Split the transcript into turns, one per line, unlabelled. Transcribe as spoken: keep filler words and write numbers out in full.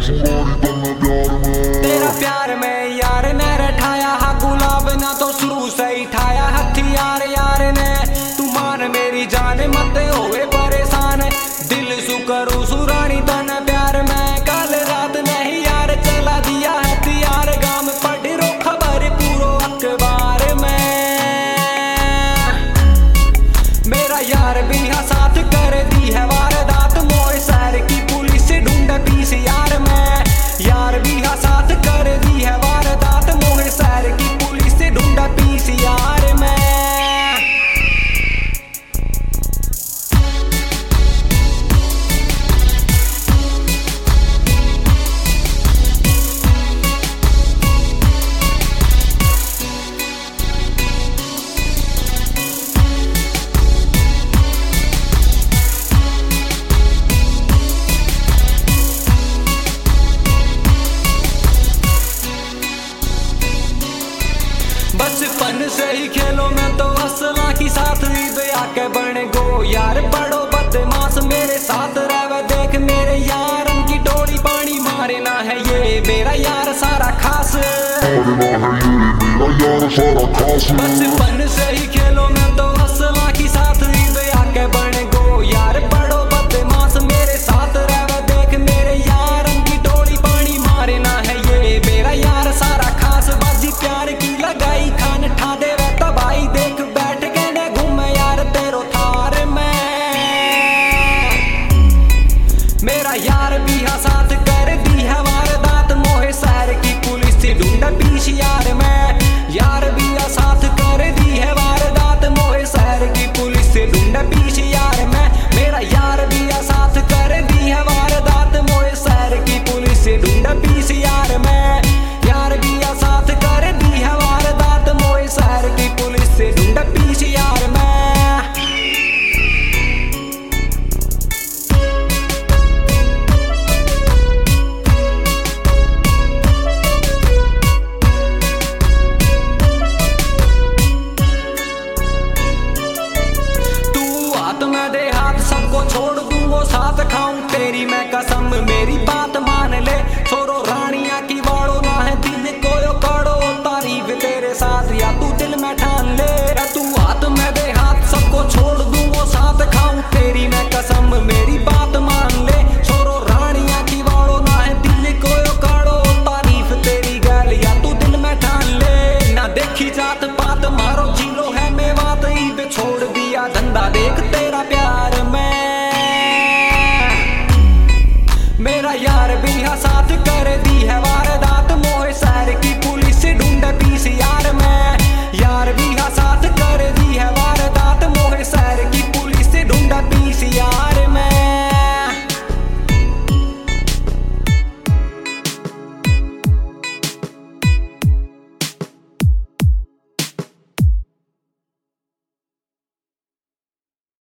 तेरा प्यार में यार ने रठाया हा गुलाब ना तो शुरू से ही ठाया हथियार यार ने। तू मान मेरी जान मत होए परेशान, दिल सु करू सुरानी तन प्यार में। कल रात नहीं यार चला दिया हथियार, गाम पढ़ रो खबर पूरो अखबार में। मेरा यार भी हा साथ कर दी है वारदात, मोए शहर की पुलिस ढूंढ पीस यार में। यार भी हा साथ कर दी है वारदात, मोए शहर की पुलिस ढूंढ पीस यार में। बचपन से ही खेलों में तो असला की साथ आके बने गो यार बड़ो बदमाश मेरे साथ रह देख मेरे यार की टोली पानी मारे ना है ये मेरा यार सारा खास। बचपन से ही खेलों में तो असला की साथ आके बने गो यार बड़ो बदमाश मेरे साथ रह देख मेरे यार की टोली पानी मारे ना है ये मेरा यार सारा खास। बाजी प्यार की लगाई खान ठा दे वे तबाई देख बैठ के ने घूमे यार तेरो थार में। मेरा यार भी हा साथ कर दी है वारदात, मोहे शहर की पुलिस ढूंढ पीस यार में। यार भी हा साथ कर दी है वारदात, मोहे शहर की पुलिस ढूंढ पीस यार में। मेरा यार भी हा साथ कर दी है वारदात, मोहे शहर की पुलिस ढूंढ पीस यार में। यार भी हा साथ कर दी है वारदात, मोहे शहर की पुलिस ढूंढ पीस यार में। मैं दे हाथ सबको छोड़ दूंगो साथ खाऊं तेरी मैं कसम मेरी बात मान ले। छोरो रानिया की वाड़ो ना है दिल कोयो काड़ो, तारीफ तेरे साथ या तू दिल में ठान ले। या तू हाथ में दे हाथ सबको छोड़ दूंगो साथ खाऊं तेरी मैं कसम मेरी बात मान ले। छोरो रानिया की वाड़ो ना है दिल कोयो काड़ो, तारीफ तेरी गैल या तू दिल में ठान ले। ना देखी जात पात मारो जीलो